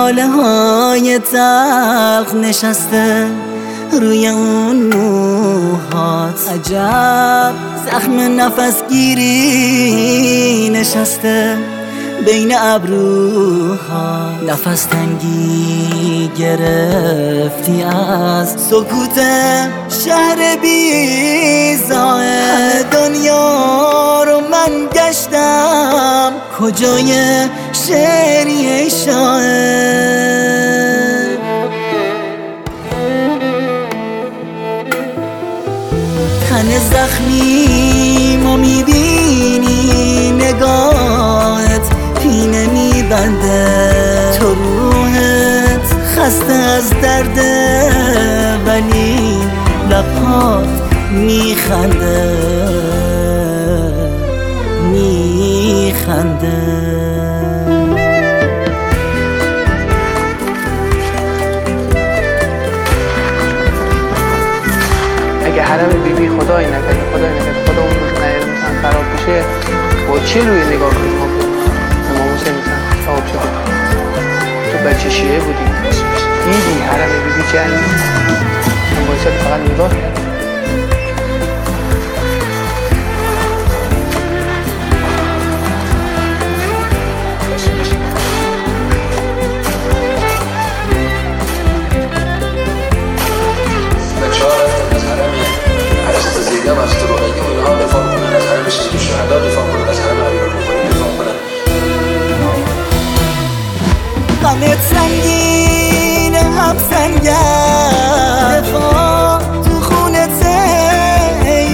لاله های تلخ نشسته روی اون موهات، عجب زخم نفسگیری نشسته بین ابروها. نفس تنگی گرفتی از سکوت شهر بیزاه. همه دنیا رو من گشتم، کجای شعری شاعر؟ تن زخمی ما میبینی، نگاهت پینه میبنده، تو روحت خسته از درده ولی لبهات میخنده میخنده. اگه حرم بیبی خدای نکرده خدا اون روز نیاره مثلا خراب بشه، با چه روی نگاه کنیم ما به امام حسین مثلا صاحب شده؟ تو بچه شیعه بودی، دیدی حرم بیبی جنگ من باید فقط نگاه کرد. از طرقی و اینها دفاع کنن، از حرم سید الشهدا دفاع کنن، از حرم امیرالمؤمنین دفاع کنن. غمت سنگین هم سنگم، دفاع تو خونت ای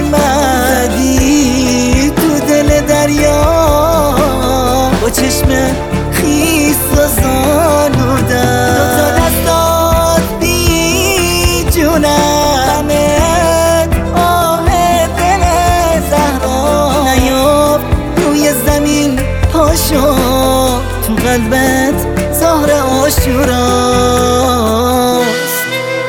مدی تو دل دریا، با چشم خیس و زانودم، دوتا دستات بی جونم. تو قلبت زهر عاشوراست.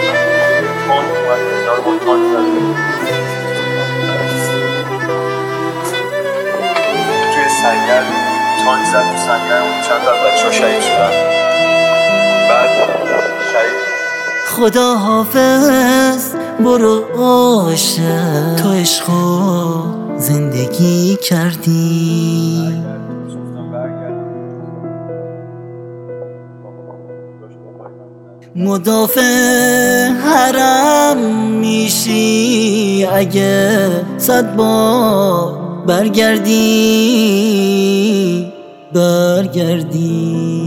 توی سنگر تانک زد، تو سنگر اون چند تا بچه ها شهید شدن. بعد شهید خدا حافظ برو عاشق، تو عشقو زندگی کردی. مدافع حرم میشی اگه 100 بار برگردی